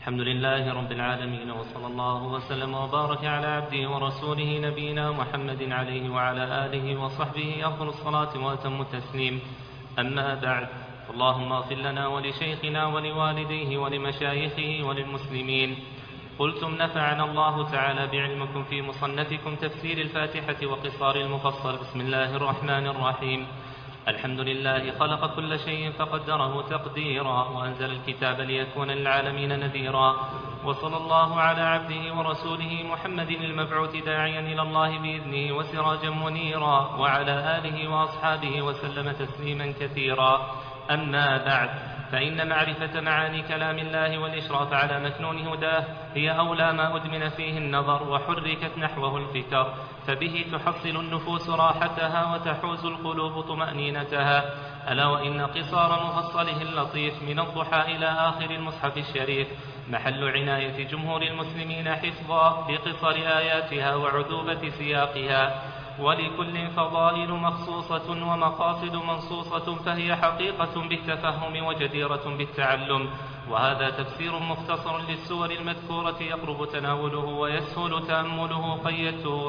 الحمد لله رب العالمين، وصلى الله وسلم وبارك على عبده ورسوله نبينا محمد عليه وعلى آله وصحبه أفضل الصلاة وأتم التسليم. أما بعد، اللهم اغفر لنا ولشيخنا ولوالديه ولمشايخه وللمسلمين. قلتم نفعنا الله تعالى بعلمكم في مصنفكم تفسير الفاتحة وقصار المفصل. بسم الله الرحمن الرحيم. الحمد لله خلق كل شيء فقدره تقديرا، وأنزل الكتاب ليكون للعالمين نذيرا، وصلى الله على عبده ورسوله محمد المبعوث داعيا إلى الله بإذنه وسراجا منيرا، وعلى آله وأصحابه وسلم تسليما كثيرا. أما بعد، فإن معرفة معاني كلام الله والإشراف على مكنون هداه هي أولى ما أدمن فيه النظر وحركت نحوه الفكر، فبه تحصل النفوس راحتها وتحوز القلوب طمأنينتها. ألا وإن قصار مفصله اللطيف من الضحى إلى آخر المصحف الشريف محل عناية جمهور المسلمين حفظا لقصر آياتها وعذوبة سياقها، ولكل فضائل مخصوصة ومقاصد منصوصة، فهي حقيقة بالتفهم وجديرة بالتعلم. وهذا تفسير مختصر للسور المذكورة يقرب تناوله ويسهل تأمله، قيدته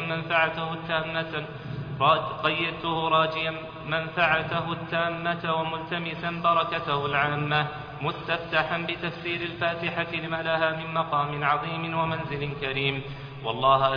راجيا منفعته التامة وملتمسا بركته العامة، مستفتحا بتفسير الفاتحة لما لها من مقام عظيم ومنزل كريم. والله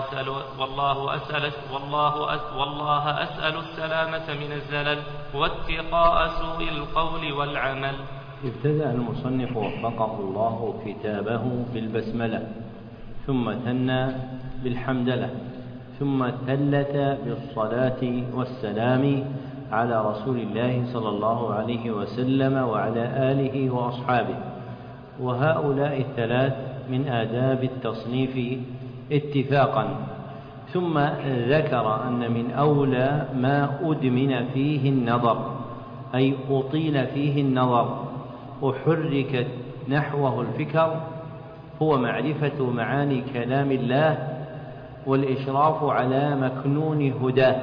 أسأل السلامة من الزلل واتقاء سوء القول والعمل. ابتدأ المصنف وفقه الله كتابه بالبسملة، ثم ثنى بالحمدلة، ثم ثلث بالصلاة والسلام على رسول الله صلى الله عليه وسلم وعلى آله وأصحابه. وهؤلاء الثلاث من آداب التصنيف اتفاقا. ثم ذكر أن من أولى ما أدمن فيه النظر، أي أطيل فيه النظر وحركت نحوه الفكر، هو معرفة معاني كلام الله والإشراف على مكنون هداه.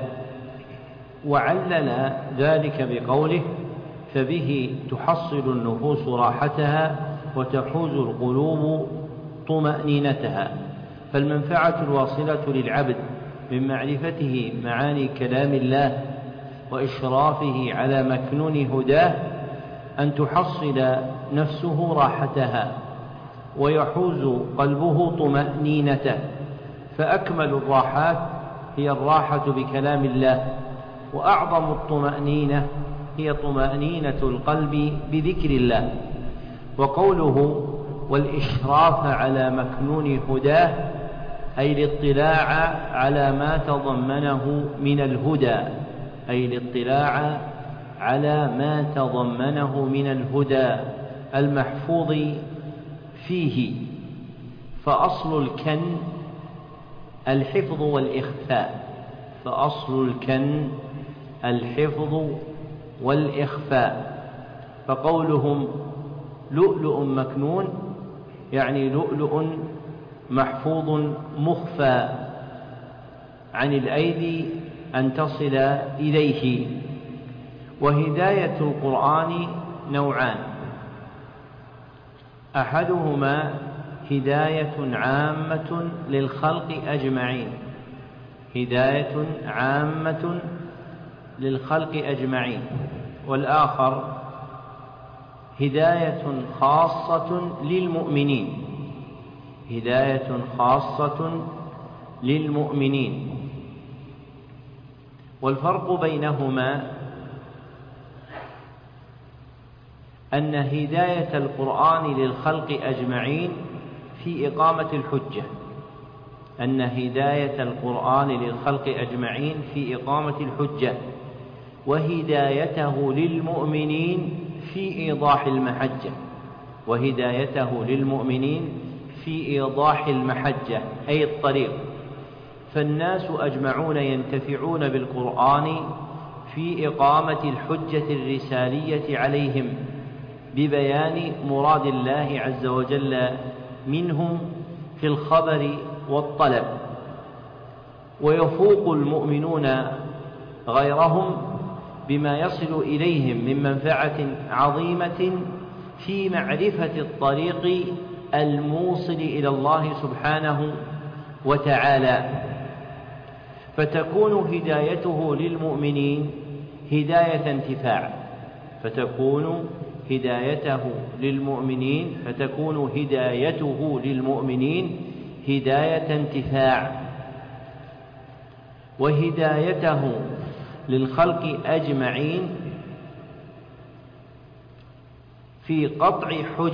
وعلل ذلك بقوله: فبه تحصل النفوس راحتها وتحوز القلوب طمأنينتها. فالمنفعة الواصلة للعبد من معرفته معاني كلام الله وإشرافه على مكنون هداه أن تحصل نفسه راحتها ويحوز قلبه طمأنينته. فأكمل الراحات هي الراحة بكلام الله، وأعظم الطمأنينة هي طمأنينة القلب بذكر الله. وقوله والإشراف على مكنون هداه أي الاطلاع على ما تضمنه من الهدى، أي الاطلاع على ما تضمنه من الهدى المحفوظ فيه. فأصل الكن الحفظ والإخفاء، فأصل الكن الحفظ والإخفاء. فقولهم لؤلؤ مكنون يعني لؤلؤ محفوظ مخفى عن الأيدي أن تصل إليه. وهداية القرآن نوعان: أحدهما هداية عامة للخلق أجمعين، هداية عامة للخلق أجمعين، والآخر هداية خاصة للمؤمنين، هداية خاصة للمؤمنين. والفرق بينهما أن هداية القرآن للخلق أجمعين في إقامة الحجة، أن هداية القرآن للخلق أجمعين في إقامة الحجة، وهدايته للمؤمنين في إيضاح المحجة، وهدايته للمؤمنين في إيضاح المحجة أي الطريق. فالناس أجمعون ينتفعون بالقرآن في إقامة الحجة الرسالية عليهم ببيان مراد الله عز وجل منهم في الخبر والطلب. ويفوق المؤمنون غيرهم بما يصل إليهم من منفعة عظيمة في معرفة الطريق الموصل إلى الله سبحانه وتعالى، فتكون هدايته للمؤمنين هداية انتفاع، فتكون هدايته للمؤمنين هداية انتفاع، وهدايته للخلق أجمعين في قطع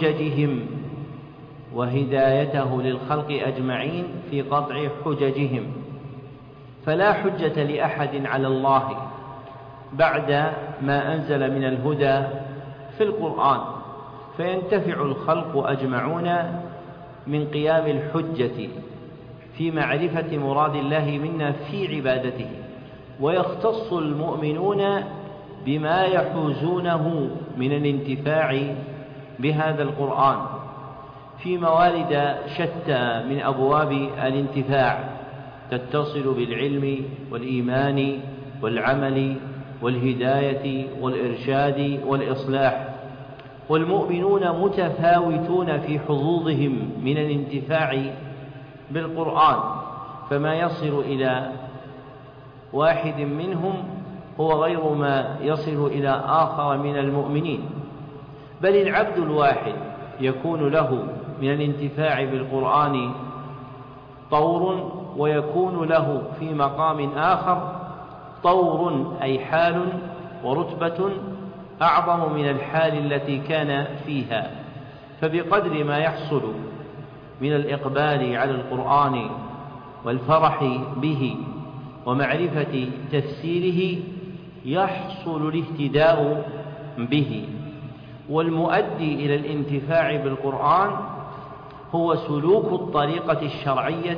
حججهم، فلا حجة لأحد على الله بعد ما أنزل من الهدى في القرآن، فينتفع الخلق أجمعون من قيام الحجة في معرفة مراد الله منا في عبادته، ويختص المؤمنون بما يحوزونه من الانتفاع بهذا القرآن في موارد شتى من أبواب الانتفاع تتصل بالعلم والإيمان والعمل والهداية والإرشاد والإصلاح، والمؤمنون متفاوتون في حظوظهم من الانتفاع بالقرآن، فما يصل إلى واحد منهم هو غير ما يصل إلى آخر من المؤمنين، بل العبد الواحد يكون له من الانتفاع بالقرآن طور، ويكون له في مقام آخر طور أي حال ورتبة أعظم من الحال التي كان فيها، فبقدر ما يحصل من الإقبال على القرآن والفرح به ومعرفة تفسيره يحصل الاهتداء به. والمؤدي إلى الانتفاع بالقرآن هو سلوك الطريقة الشرعية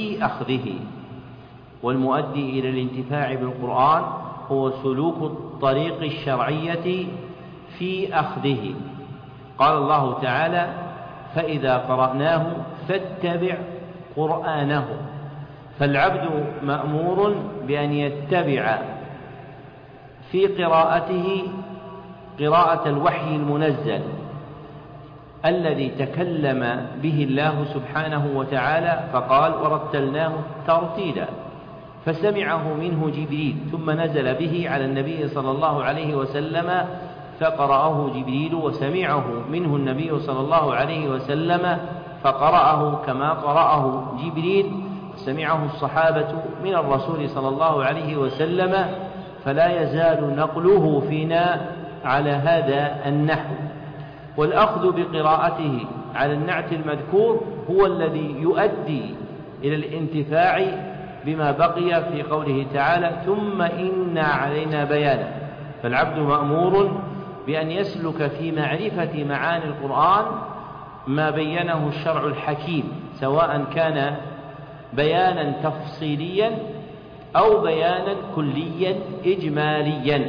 في أخذه. قال الله تعالى: فإذا قرأناه فاتبع قرآنه، فالعبد مأمور بأن يتبع في قراءته قراءة الوحي المنزل الذي تكلم به الله سبحانه وتعالى، فقال: ورتلناه ترتيلا، فسمعه منه جبريل ثم نزل به على النبي صلى الله عليه وسلم فقرأه جبريل، وسمعه منه النبي صلى الله عليه وسلم فقرأه كما قرأه جبريل، وسمعه الصحابة من الرسول صلى الله عليه وسلم، فلا يزال نقله فينا على هذا النحو. والأخذ بقراءته على النعت المذكور هو الذي يؤدي إلى الانتفاع بما بقي في قوله تعالى: ثم إن علينا بيانه. فالعبد مأمور بأن يسلك في معرفة معاني القرآن ما بينه الشرع الحكيم، سواء كان بيانا تفصيليا أو بيانا كليا إجماليا،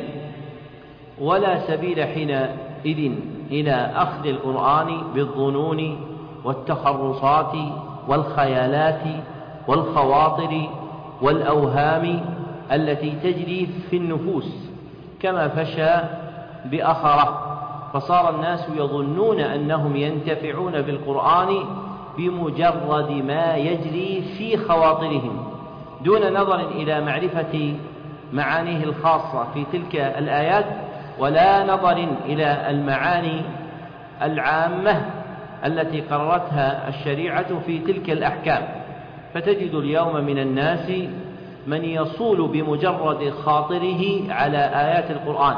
ولا سبيل حينئذ إلى أخذ القرآن بالظنون والتخرصات والخيالات والخواطر والأوهام التي تجري في النفوس كما فشى بأخره، فصار الناس يظنون أنهم ينتفعون بالقرآن بمجرد ما يجري في خواطرهم دون نظر إلى معرفة معانيه الخاصة في تلك الآيات، ولا نظر إلى المعاني العامة التي قررتها الشريعة في تلك الأحكام. فتجد اليوم من الناس من يصول بمجرد خاطره على آيات القرآن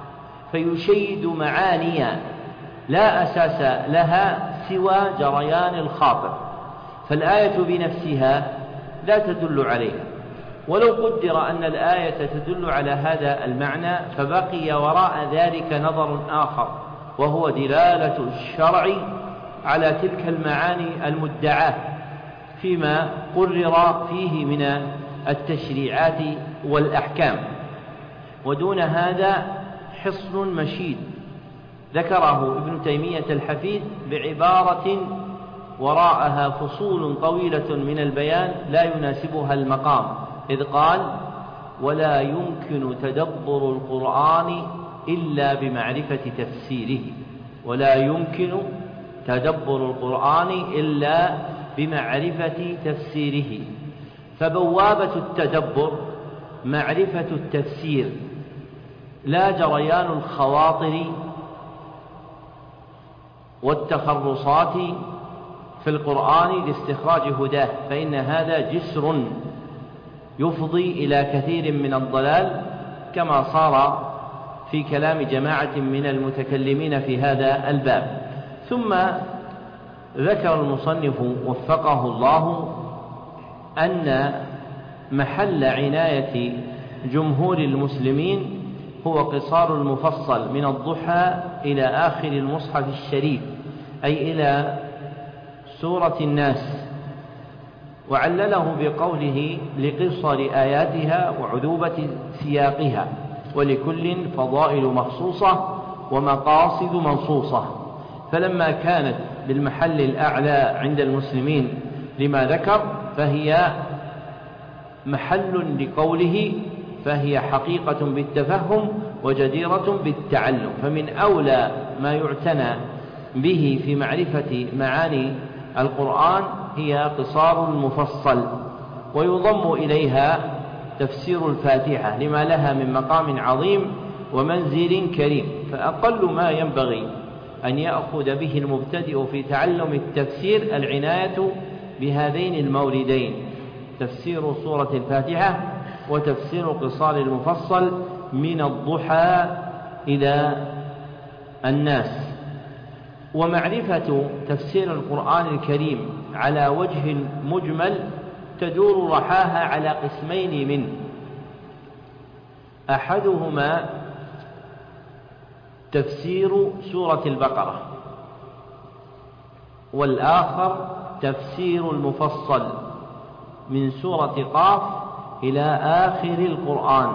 فيشيد معاني لا أساس لها سوى جريان الخاطر، فالآية بنفسها لا تدل عليها، ولو قدر أن الآية تدل على هذا المعنى فبقي وراء ذلك نظر آخر، وهو دلالة الشرع على تلك المعاني المدعاة فيما قرر فيه من التشريعات والأحكام. ودون هذا حصن مشيد ذكره ابن تيمية الحفيد بعبارة وراءها فصول طويلة من البيان لا يناسبها المقام، إذ قال: ولا يمكن تدبر القرآن إلا بمعرفة تفسيره. ولا يمكن تدبر القرآن إلا بمعرفة تفسيره، فبوابة التدبر معرفة التفسير، لا جريان الخواطر والتخرصات في القرآن لاستخراج هداه، فإن هذا جسر يفضي إلى كثير من الضلال، كما صار في كلام جماعة من المتكلمين في هذا الباب. ثم ذكر المصنف وفقه الله أن محل عناية جمهور المسلمين هو قصار المفصل من الضحى إلى آخر المصحف الشريف، أي إلى سورة الناس، وعلله بقوله لقصر آياتها وعذوبة سياقها، ولكل فضائل مخصوصة ومقاصد منصوصة. فلما كانت بالمحل الأعلى عند المسلمين لما ذكر فهي محل لقوله، فهي حقيقة بالتفهم وجديرة بالتعلم، فمن أولى ما يعتنى به في معرفة معاني القرآن هي قصار المفصل، ويضم إليها تفسير الفاتحة لما لها من مقام عظيم ومنزل كريم. فأقل ما ينبغي أن يأخذ به المبتدئ في تعلم التفسير العناية بهذين الموردين: تفسير سورة الفاتحة وتفسير قصار المفصل من الضحى إلى الناس. ومعرفة تفسير القرآن الكريم على وجه مجمل تدور رحاها على قسمين منه: أحدهما تفسير سورة البقرة، والآخر تفسير المفصل من سورة قاف إلى آخر القرآن.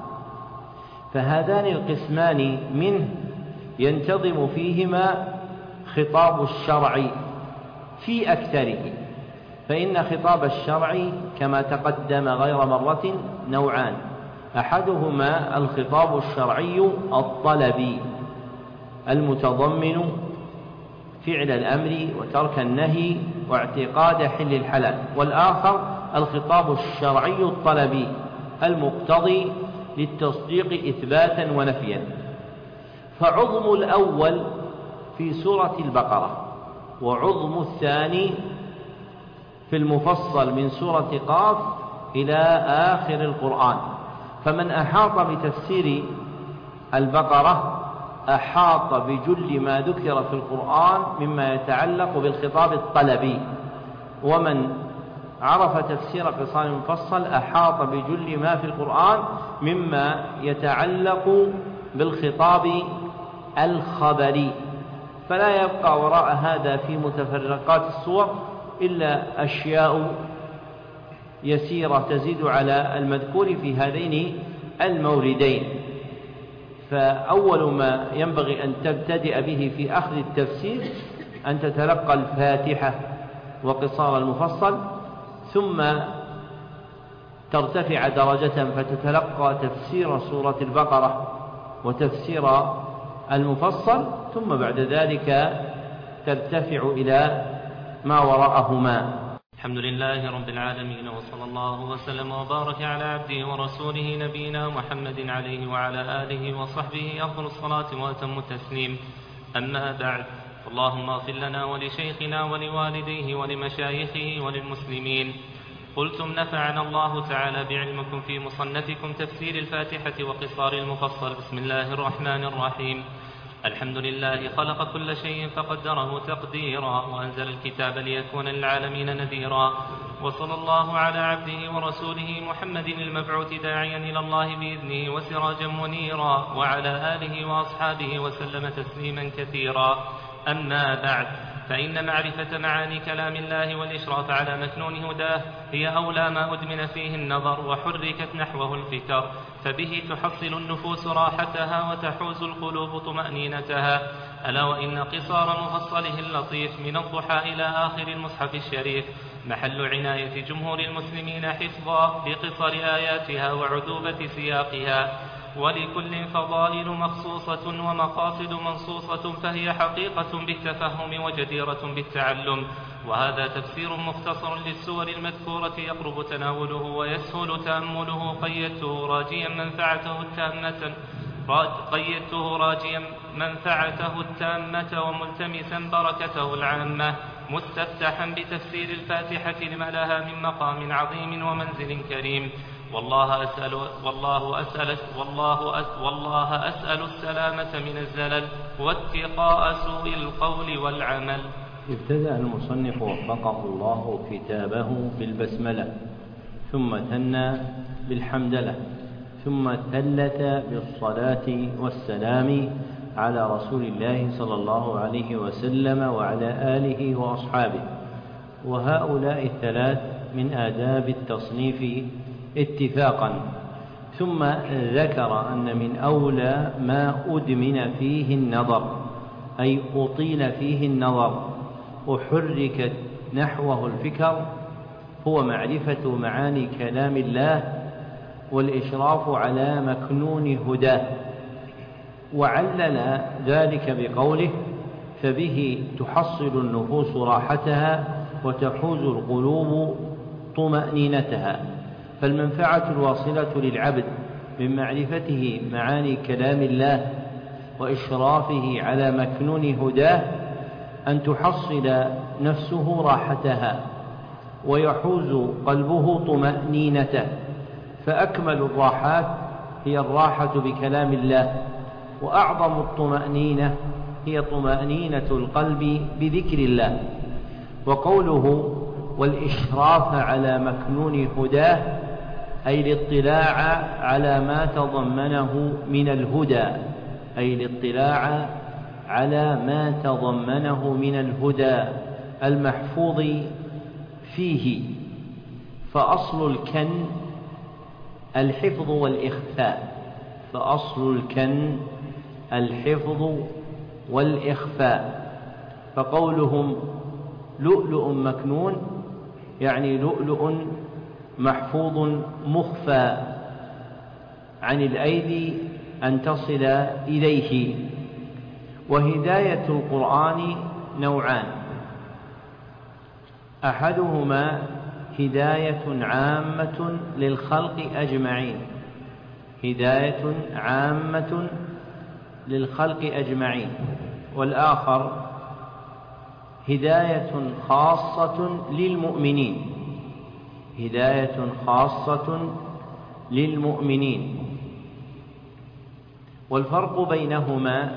فهذان القسمان منه ينتظم فيهما خطاب الشرع في أكثره، فإن خطاب الشرع كما تقدم غير مرة نوعان: أحدهما الخطاب الشرعي الطلبي المتضمن فعل الأمر وترك النهي واعتقاد حل الحلال، والآخر الخطاب الشرعي الطلبي المقتضي للتصديق إثباتا ونفيا. فعظم الأول في سورة البقرة، وعظم الثاني في المفصل من سورة قاف إلى آخر القرآن. فمن أحاط بتفسير البقرة أحاط بجل ما ذكر في القرآن مما يتعلق بالخطاب الطلبي، ومن عرف تفسير قصار المفصل أحاط بجل ما في القرآن مما يتعلق بالخطاب الخبري. فلا يبقى وراء هذا في متفرقات السور إلا أشياء يسيرة تزيد على المذكور في هذين الموردين. فأول ما ينبغي أن تبتدئ به في أخذ التفسير أن تتلقى الفاتحة وقصار المفصل، ثم ترتفع درجة فتتلقى تفسير سورة البقرة وتفسير المفصل، ثم بعد ذلك ترتفع إلى ما وراءهما. الحمد لله رب العالمين، وصلى الله وسلم وبارك على عبده ورسوله نبينا محمد عليه وعلى آله وصحبه أفضل الصلاة وأتم التسليم. أما بعد، اللهم اغفر لنا ولشيخنا ولوالديه ولمشايخه وللمسلمين. قلتم نفعنا الله تعالى بعلمكم في مصنفكم تفسير الفاتحة وقصار المفصل. بسم الله الرحمن الرحيم. الحمد لله خلق كل شيء فقدره تقديرا، وأنزل الكتاب ليكون للعالمين نذيرا، وصلى الله على عبده ورسوله محمد المبعوث داعيا إلى الله بإذنه وسراجا منيرا، وعلى آله وأصحابه وسلم تسليما كثيرا. أما بعد، فإن معرفة معاني كلام الله والإشراف على مكنون هداه هي أولى ما أدمن فيه النظر وحركت نحوه الفكر، فبه تحصل النفوس راحتها وتحوز القلوب طمأنينتها. ألا وإن قصار مفصله اللطيف من الضحى إلى آخر المصحف الشريف محل عناية جمهور المسلمين حفظا بقصر آياتها وعذوبة سياقها، ولكل فضائل مخصوصة ومقاصد منصوصة، فهي حقيقة بالتفهم وجديرة بالتعلم. وهذا تفسير مختصر للسور المذكورة يقرب تناوله ويسهل تأمله. قيدته راجيا منفعته التامة وملتمسا بركته العامة، مستفتحا بتفسير الفاتحة لما لها من مقام عظيم ومنزل كريم. والله أسأل السلامة من الزلل واتقاء سوء القول والعمل. ابتدأ المصنف وفقه الله كتابه بالبسملة، ثم ثنى بالحمدلة، ثم ثلث بالصلاة والسلام على رسول الله صلى الله عليه وسلم وعلى آله وأصحابه. وهؤلاء الثلاث من آداب التصنيف اتفاقا. ثم ذكر أن من أولى ما أدمن فيه النظر، أي أطيل فيه النظر وحركت نحوه الفكر، هو معرفة معاني كلام الله والإشراف على مكنون هداه. وعلل ذلك بقوله: فبه تحصل النفوس راحتها وتحوز القلوب طمأنينتها. فالمنفعة الواصلة للعبد من معرفته معاني كلام الله وإشرافه على مكنون هداه أن تحصل نفسه راحتها ويحوز قلبه طمأنينته. فأكمل الراحات هي الراحة بكلام الله، وأعظم الطمأنينة هي طمأنينة القلب بذكر الله. وقوله والإشراف على مكنون هداه أي الاطلاع على ما تضمنه من الهدى، أي الاطلاع على ما تضمنه من الهدى المحفوظ فيه. فأصل الكن الحفظ والإخفاء، فأصل الكن الحفظ والإخفاء. فقولهم لؤلؤ مكنون يعني لؤلؤ محفوظ مخفى عن الأيدي أن تصل إليه. وهداية القرآن نوعان: أحدهما هداية عامة للخلق أجمعين، هداية عامة للخلق أجمعين، والآخر هداية خاصة للمؤمنين، هداية خاصة للمؤمنين. والفرق بينهما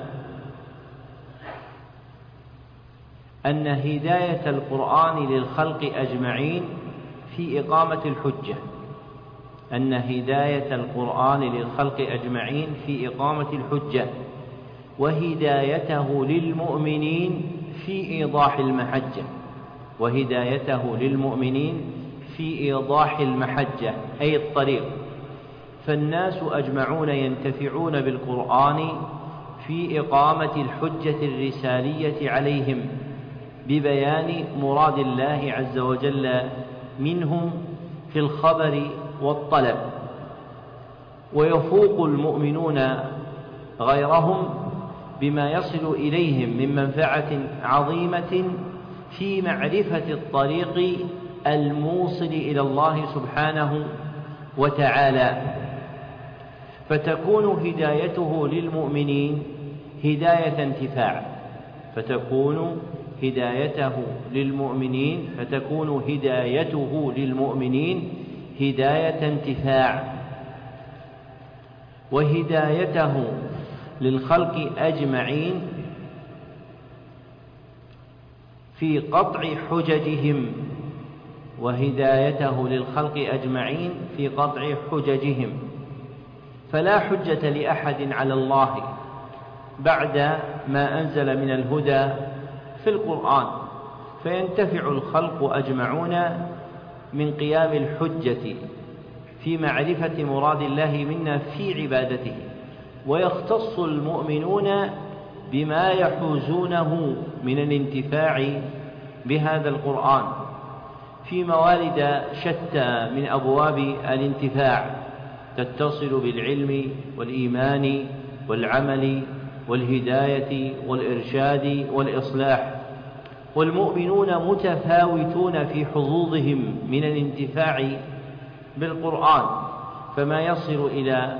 أن هداية القرآن للخلق أجمعين في إقامة الحجة، أن هداية القرآن للخلق أجمعين في إقامة الحجة، وهدايته للمؤمنين في إيضاح المحجة، وهدايته للمؤمنين في إيضاح المحجة أي الطريق. فالناس أجمعون ينتفعون بالقرآن في إقامة الحجة الرسالية عليهم ببيان مراد الله عز وجل منهم في الخبر والطلب. ويفوق المؤمنون غيرهم بما يصل إليهم من منفعة عظيمة في معرفة الطريق الموصل إلى الله سبحانه وتعالى. فتكون هدايته للمؤمنين هداية انتفاع، فتكون هدايته للمؤمنين هداية انتفاع. وهدايته للخلق أجمعين في قطع حججهم، وهدايته للخلق أجمعين في قطع حججهم. فلا حجة لأحد على الله بعد ما أنزل من الهدى في القرآن، فينتفع الخلق أجمعون من قيام الحجة في معرفة مراد الله منا في عبادته. ويختص المؤمنون بما يحوزونه من الانتفاع بهذا القرآن في موارد شتى من أبواب الانتفاع، تتصل بالعلم والإيمان والعمل والهداية والإرشاد والإصلاح. والمؤمنون متفاوتون في حظوظهم من الانتفاع بالقرآن، فما يصل إلى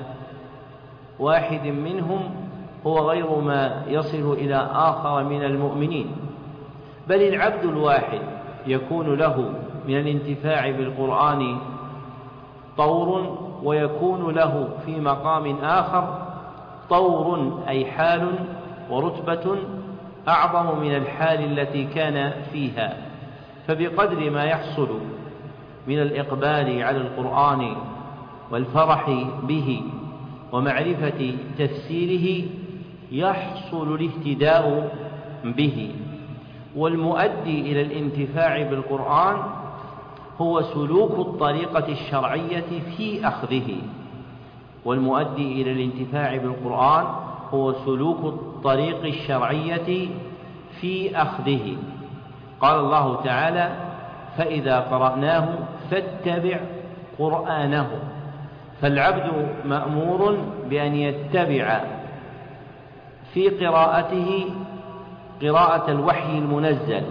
واحد منهم هو غير ما يصل إلى آخر من المؤمنين، بل العبد الواحد يكون له من الانتفاع بالقرآن طور، ويكون له في مقام آخر طور أي حال ورتبة أعظم من الحال التي كان فيها. فبقدر ما يحصل من الإقبال على القرآن والفرح به ومعرفة تفسيره يحصل الاهتداء به. والمؤدي إلى الانتفاع بالقرآن هو سلوك الطريقة الشرعية في أخذه. والمؤدي إلى الانتفاع بالقرآن هو سلوك الطريق الشرعية في أخذه. قال الله تعالى: فإذا قرأناه فاتبع قرآنه. فالعبد مأمور بأن يتبع في قراءته قراءة الوحي المنزل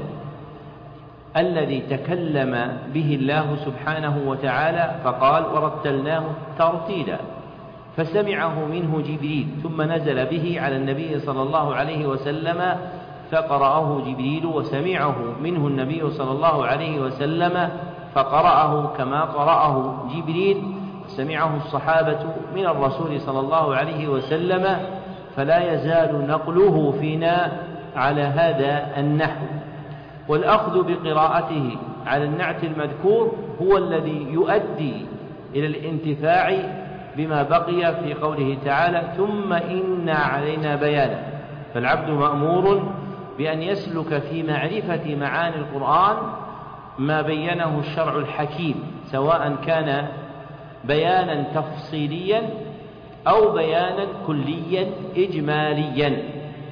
الذي تكلم به الله سبحانه وتعالى، فقال: ورتلناه ترتيلا. فسمعه منه جبريل، ثم نزل به على النبي صلى الله عليه وسلم فقرأه جبريل، وسمعه منه النبي صلى الله عليه وسلم فقرأه كما قرأه جبريل، سمعه الصحابة من الرسول صلى الله عليه وسلم، فلا يزال نقله فينا على هذا النحو. والأخذ بقراءته على النعت المذكور هو الذي يؤدي إلى الانتفاع بما بقي في قوله تعالى: ثم إن علينا بيانه. فالعبد مأمور بأن يسلك في معرفة معاني القرآن ما بينه الشرع الحكيم، سواء كان بيانا تفصيليا أو بيانا كليا إجماليا.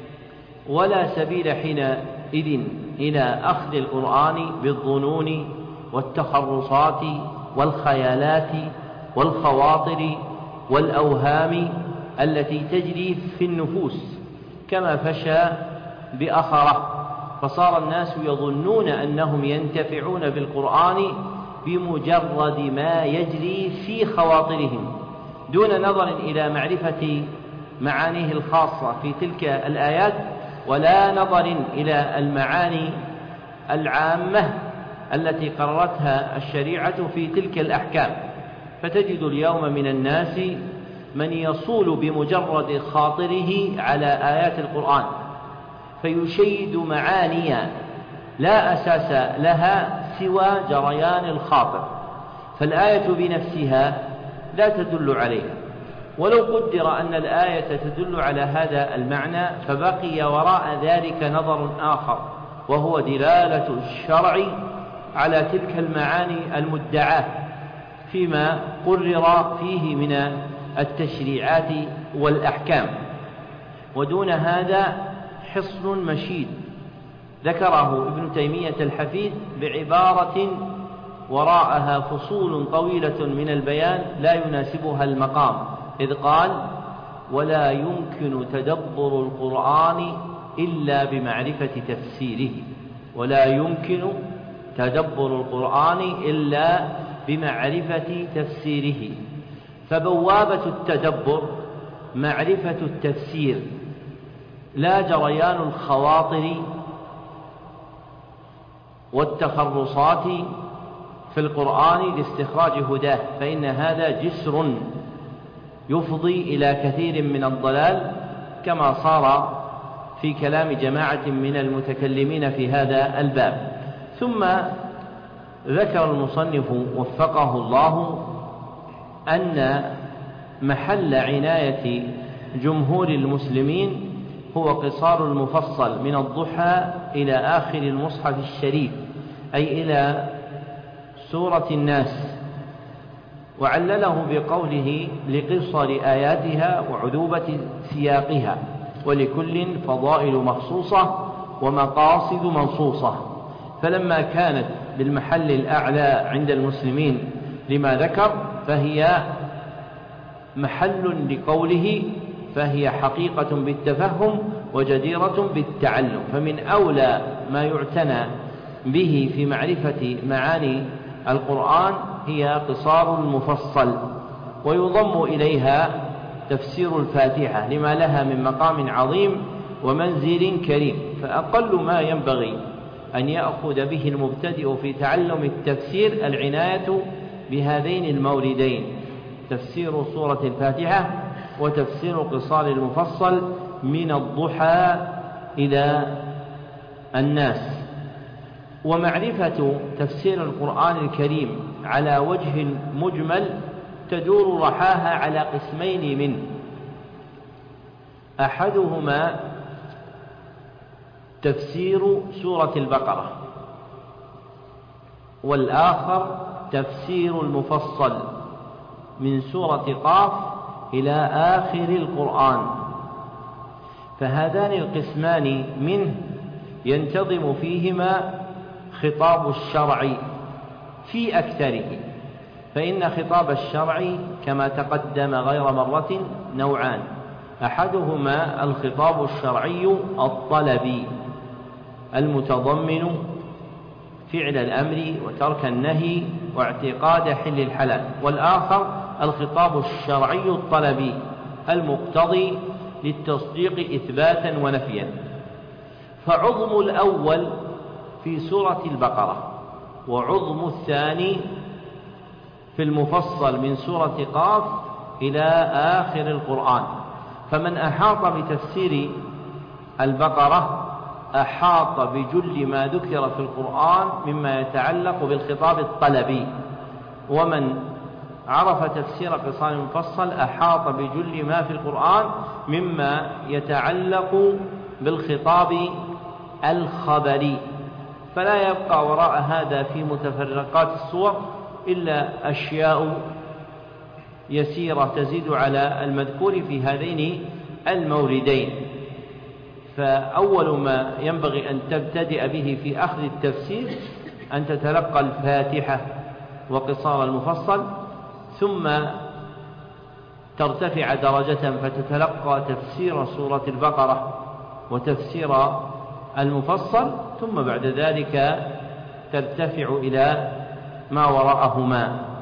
ولا سبيل حينئذ إلى أخذ القرآن بالظنون والتخرصات والخيالات والخواطر والأوهام التي تجري في النفوس، كما فشى بأخره، فصار الناس يظنون أنهم ينتفعون بالقرآن بمجرد ما يجري في خواطرهم، دون نظر إلى معرفة معانيه الخاصة في تلك الآيات، ولا نظر إلى المعاني العامة التي قررتها الشريعة في تلك الأحكام. فتجد اليوم من الناس من يصول بمجرد خاطره على آيات القرآن فيشيد معاني لا أساس لها سوى جريان الخاطر، فالآية بنفسها لا تدل عليها. ولو قدر أن الآية تدل على هذا المعنى فبقي وراء ذلك نظر آخر، وهو دلالة الشرع على تلك المعاني المدعاة فيما قرر فيه من التشريعات والأحكام. ودون هذا حصن مشيد ذكره ابن تيمية الحفيد بعبارة وراءها فصول طويلة من البيان لا يناسبها المقام، إذ قال: ولا يمكن تدبر القرآن إلا بمعرفة تفسيره. ولا يمكن تدبر القرآن إلا بمعرفة تفسيره. فبوابة التدبر معرفة التفسير، لا جريان الخواطر والتخرصات في القرآن لاستخراج هداه، فإن هذا جسر يفضي إلى كثير من الضلال، كما صار في كلام جماعة من المتكلمين في هذا الباب. ثم ذكر المصنف وفقه الله أن محل عناية جمهور المسلمين هو قصار المفصل من الضحى إلى آخر المصحف الشريف، أي إلى سورة الناس، وعلله بقوله: لقصر آياتها وعذوبة سياقها، ولكل فضائل مخصوصة ومقاصد منصوصة. فلما كانت بالمحل الأعلى عند المسلمين لما ذكر، فهي محل لقوله، فهي حقيقة بالتفهم وجديرة بالتعلم. فمن أولى ما يعتنى به في معرفة معاني القرآن هي قصار المفصل، ويضم إليها تفسير الفاتحة لما لها من مقام عظيم ومنزل كريم. فأقل ما ينبغي أن يأخذ به المبتدئ في تعلم التفسير العناية بهذين الموردين: تفسير سورة الفاتحة وتفسير قصار المفصل من الضحى إلى الناس. ومعرفة تفسير القرآن الكريم على وجه مجمل تدور رحاها على قسمين منه: أحدهما تفسير سورة البقرة، والآخر تفسير المفصل من سورة قاف إلى آخر القرآن. فهذان القسمان منه ينتظم فيهما خطاب الشرع في أكثره، فإن خطاب الشرع كما تقدم غير مرة نوعان: أحدهما الخطاب الشرعي الطلبي المتضمن فعل الأمر وترك النهي واعتقاد حل الحلال، والآخر الخطاب الشرعي الطلبي المقتضي للتصديق إثباتا ونفيا. فعظم الأول في سورة البقرة، وعظم الثاني في المفصل من سورة قاف إلى آخر القرآن. فمن أحاط بتفسير البقرة أحاط بجل ما ذكر في القرآن مما يتعلق بالخطاب الطلبي، ومن عرف تفسير قصار المفصل أحاط بجل ما في القرآن مما يتعلق بالخطاب الخبري. فلا يبقى وراء هذا في متفرقات الصور إلا أشياء يسيرة تزيد على المذكور في هذين الموردين. فأول ما ينبغي أن تبتدئ به في أخذ التفسير أن تتلقى الفاتحة وقصار المفصل، ثم ترتفع درجة فتتلقى تفسير سورة البقرة وتفسير المفصل، ثم بعد ذلك ترتفع إلى ما وراءهما.